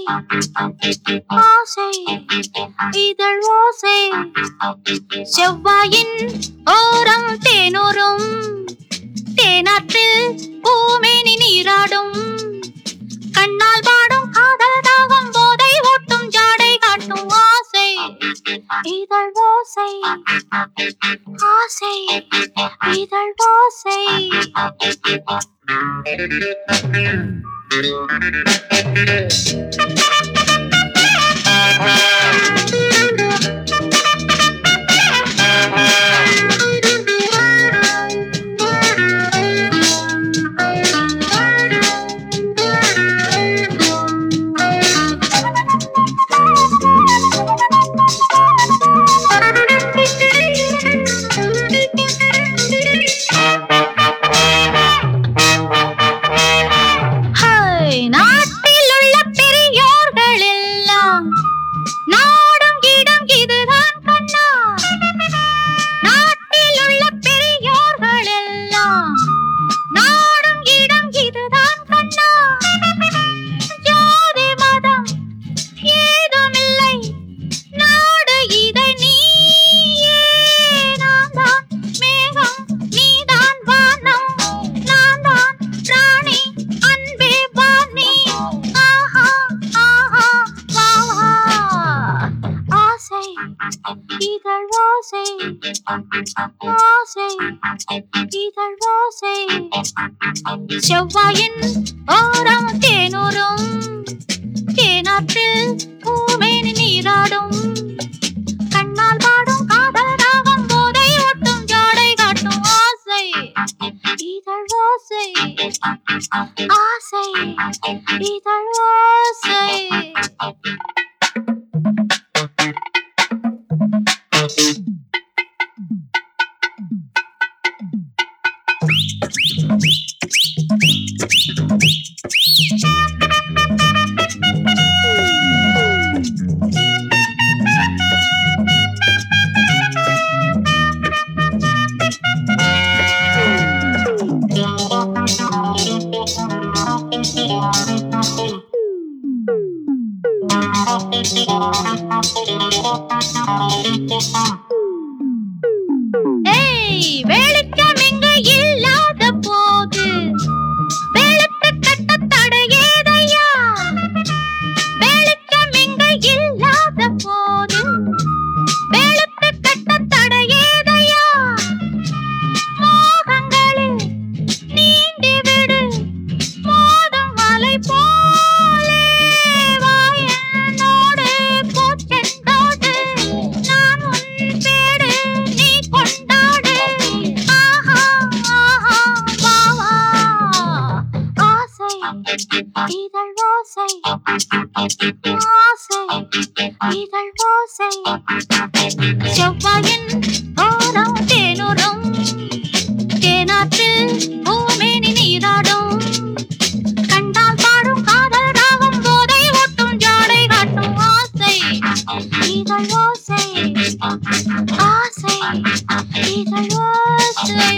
ஆசை இதழ் ஓசை செவ்வாயின் ஓரம் தேனோரும் தேனாற்றில் பூமேனி நீராடும் கண்ணால் பாடும் காதல் தாகம் போதை ஓட்டும் ஜாடை காட்டும் ஆசை இதழ் ஓசை ஆசை இதழ் ஓசை இதழ் ஓசை ஆசை இதழ் ஓசை செவ்வாயின் ஓரம் தேனோரும் தேனாற்றில் பூமேனி நீராடும் கண்ணால் பாடும் காதல் ராகம் போதை ஓட்டும் ஜாடை காட்டும் ஆசை இதழ் ஓசை ஆசை இதழ் ஓசை வெளிச்சம் இங்கு இல்லாத போது வெளுத்து கட்ட தடையேதையா வெளிச்சம் இங்கு இல்லாத போது வெளுத்து கட்ட தடையேதையா மோகங்களில் நீந்தி விடு மோதும் மலை போலே வாயனோடு பூச்செண்டோடு நான் உன் பேடு நீ கொண்டாடு ஆஹா ஆஹா வாவா ஆசை இதழ் ஓசை ஆசை இதழ் ஓசை செவ்வாயின் ஓரம் தேனோரும் தேனாற்றில் பூமேனி நீராடும் கண்டால் பாடும் காதல் ராகம் போதை ஓட்டும் ஜாடை காட்டும் ஆசை இதழ் ஓசை ஆசை இதழ் ஓசை